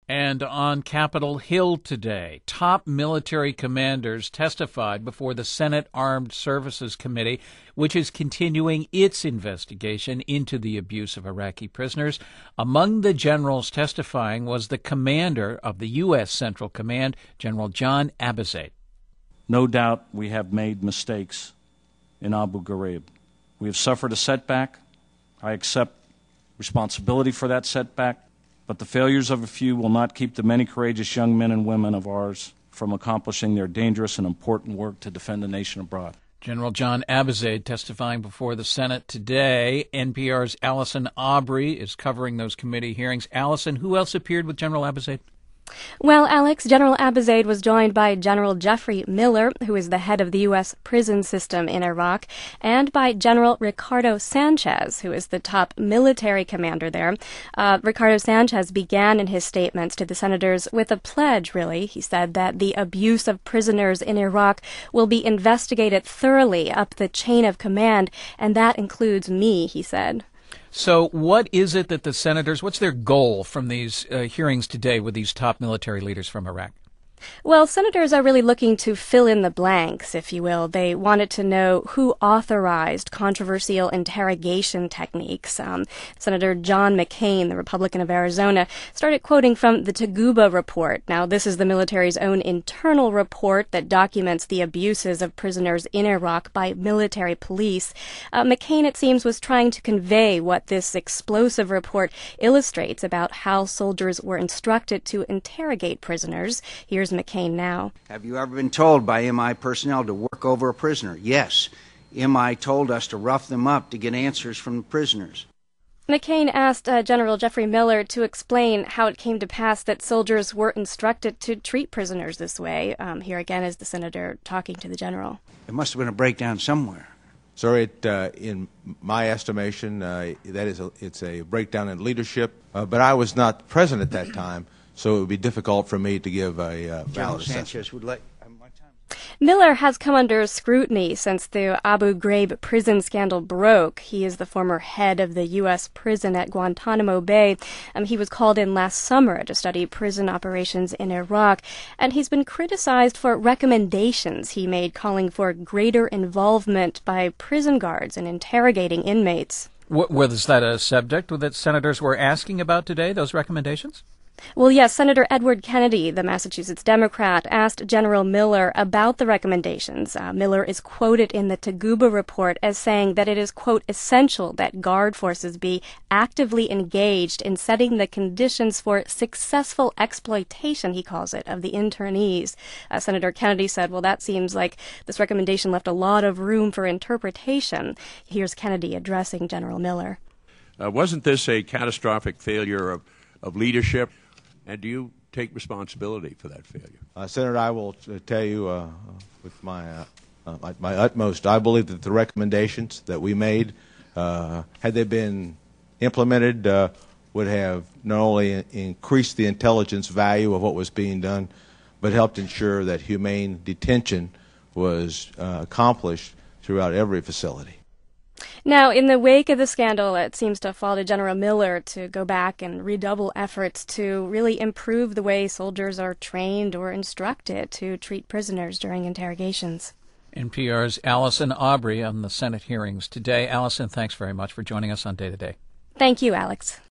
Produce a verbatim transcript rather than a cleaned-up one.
And on Capitol Hill today, top military commanders testified before the Senate Armed Services Committee, which is continuing its investigation into the abuse of Iraqi prisoners. Among the generals testifying was the commander of the U S. Central Command, General John Abizaid. No doubt we have made mistakes in Abu Ghraib. We have suffered a setback. I accept responsibility for that setback. But the failures of a few will not keep the many courageous young men and women of ours from accomplishing their dangerous and important work to defend the nation abroad. General John Abizaid testifying before the Senate today. N P R's Allison Aubrey is covering those committee hearings. Allison, who else appeared with General Abizaid? Well, Alex, General Abizaid was joined by General Jeffrey Miller, who is the head of the U S prison system in Iraq, and by General Ricardo Sanchez, who is the top military commander there. Uh, Ricardo Sanchez began in his statements to the senators with a pledge, really. He said that the abuse of prisoners in Iraq will be investigated thoroughly up the chain of command, and that includes me, he said. So what is it that the senators, what's their goal from these uh, hearings today with these top military leaders from Iraq? Well, senators are really looking to fill in the blanks, if you will. They wanted to know who authorized controversial interrogation techniques. Um, Senator John McCain, the Republican of Arizona, started quoting from the Taguba report. Now, this is the military's own internal report that documents the abuses of prisoners in Iraq by military police. Uh, McCain, it seems, was trying to convey what this explosive report illustrates about how soldiers were instructed to interrogate prisoners. Here's McCain now. Have you ever been told by M I personnel to work over a prisoner? Yes. M I told us to rough them up to get answers from the prisoners. McCain asked uh, General Jeffrey Miller to explain how it came to pass that soldiers were instructed to treat prisoners this way. Um, here again is the senator talking to the general. There must have been a breakdown somewhere. Sir, it, uh, in my estimation, uh, that is a, it's a breakdown in leadership, uh, but I was not present at that time. So it would be difficult for me to give a uh, valid Sanchez would like um, my time. Miller has come under scrutiny since the Abu Ghraib prison scandal broke. He is the former head of the U S prison at Guantanamo Bay. Um, he was called in last summer to study prison operations in Iraq, and he's been criticized for recommendations he made calling for greater involvement by prison guards in interrogating inmates. What, was that a subject that senators were asking about today, those recommendations? Well, yes, Senator Edward Kennedy, the Massachusetts Democrat, asked General Miller about the recommendations. Uh, Miller is quoted in the Taguba report as saying that it is, quote, essential that guard forces be actively engaged in setting the conditions for successful exploitation, he calls it, of the internees. Uh, Senator Kennedy said, well, that seems like this recommendation left a lot of room for interpretation. Here's Kennedy addressing General Miller. Uh, wasn't this a catastrophic failure of, of leadership? And do you take responsibility for that failure? Uh, Senator, I will uh, tell you uh, with my, uh, uh, my my utmost, I believe that the recommendations that we made, uh, had they been implemented, uh, would have not only increased the intelligence value of what was being done, but helped ensure that humane detention was uh, accomplished throughout every facility. Now, in the wake of the scandal, it seems to fall to General Miller to go back and redouble efforts to really improve the way soldiers are trained or instructed to treat prisoners during interrogations. N P R's Allison Aubrey on the Senate hearings today. Allison, thanks very much for joining us on Day to Day. Thank you, Alex.